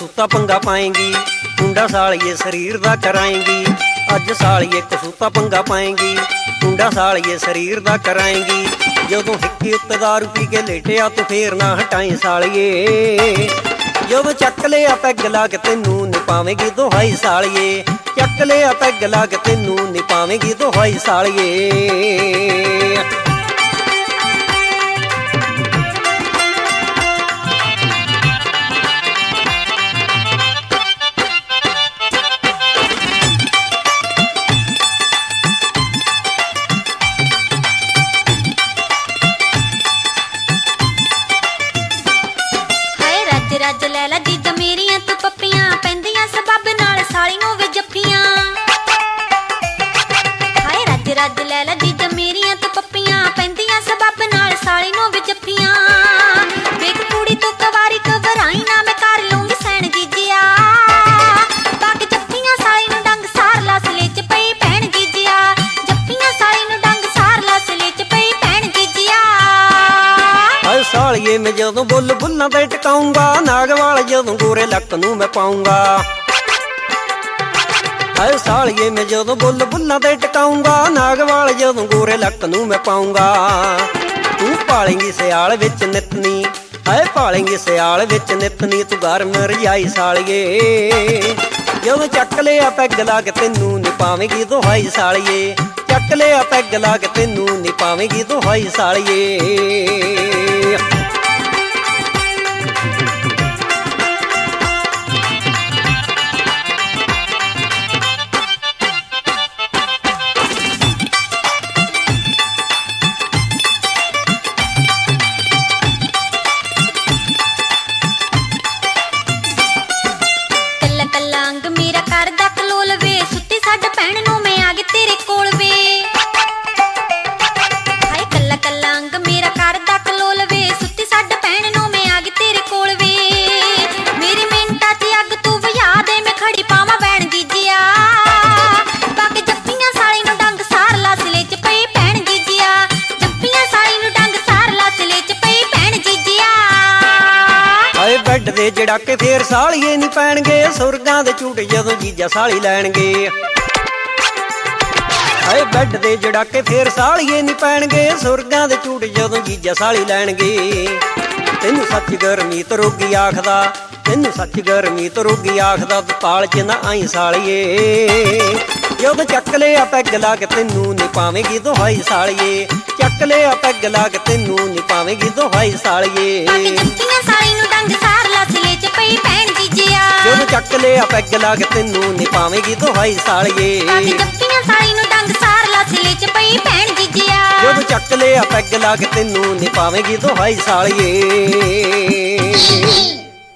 कसूता पंगा पाएंगी, मुंडा सालिए शरीर दा कराएंगी। अज सालिए कसूता पंगा पाएंगी, मुंडा सालिए शरीर दा कराएंगी। जदों हिक्के उत्ते दारू पी के लेटिया तू फेर ना हटाई सालिए। जदों चक लिया पैग ला के तैनू नी पावेंगी दुहाई सालिए। चक लिया पैग ला के तैनू नी पावेंगी दुहाई सालिए। रज लैला जीजा मेरियां तू पप्पियां पैंदियां सबब नाल सालियों वे जफ्फियां। हाय रज रज लैला जीजा मेरियां तू पप्पियां पैंदियां सबब नाल सालियों वे जफ्फियां। देख कुड़ी तू कवारी घबराई ना मैं कर लूंगी सैन जीजिया। बाकी जफ्फियां साली नूं डंग सार ला सले च पई भैण जीजिया। जफ्फियां साली नूं डंग सार ला सले च पई भैण जीजिया। हाय सालिए मैं जदों बुल बुल्लां ते टकाऊंगा, नाग वाल जदों गोरे लक नूं मैं पाऊंगा। हाय सालिए मैं जदों बुल बुल्लां ते टकाऊंगा, नाग वाल जदों गोरे लक नूं मैं पाऊंगा। तू पालेंगी सियाल विच नितनी, हाय पालेंगी सियाल विच नितनी। तू गरम रजाई सालिए। जदों चक लिया पैग ला के तैनू नी पावेंगी दुहाई सालिए। चक लिया पैग ला के तैनू नी पावेंगी दुहाई सालिए। अंग मेरा करदा कलोल वे, सुत्ती साड भैण नूं मैं आ गई तेरे कोल वे। हाय कल्ला कल्ला अंग मेरा करदा कलोल वे, सुत्ती साड भैण नूं मैं आ गई तेरे कोल वे। मेरी मिंटा च अग तू वजा दे मैं खड़ी पावां भैण जीजिया। बाकी जफ्फियां साली नूं डंग सार ला सले च पई भैण जीजिया। जफ्फियां साली नूं डंग सार ला सले च पई भैण जीजिया। हाय बैड दे जड़ाके फेर सालिए नी पैणगे, सुरगां दे झूटे जदों जीजा साली लैणगे। हाय बैड दे जड़ाके फेर सालिए नी पैणगे, सुरगां दे झूटे जदों जीजा साली लैणगे। तैनू सच गरमीत रोगी आखदा, तैनू सच गरमीत रोगी आखदा, तू पाल च ना आई सालिए। जदों चक लिया पैग ला के तैनू नी पावेंगी दुहाई सालिए। चक लिया पैग ला के तैनू नी पावेंगी दुहाई सालिए। जदों चक लिया पैग ला के तैनू नी पावेंगी दुहाई सालिए। जदों चक लिया पैग ला के तैनू नी पावेंगी दुहाई सालिए।